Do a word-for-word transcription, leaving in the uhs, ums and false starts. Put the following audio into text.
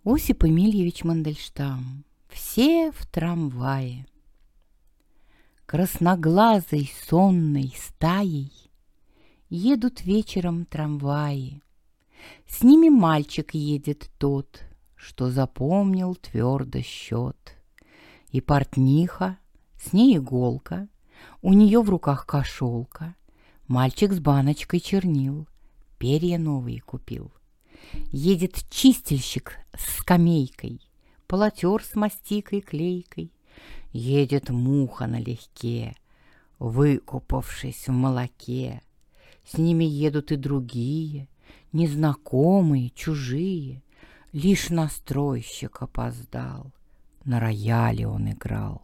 Осип Эмильевич Мандельштам. Все в трамвае. Красноглазой сонной стаей едут вечером трамваи. С ними мальчик едет тот, что запомнил твердо счет. И портниха, с ней иголка, у нее в руках кошелка. Мальчик с баночкой чернил, перья новые купил. Едет чистильщик с скамейкой, полотер с мастикой клейкой. Едет муха налегке, выкупавшись в молоке. С ними едут и другие, незнакомые, чужие. Лишь настройщик опоздал, на рояле он играл.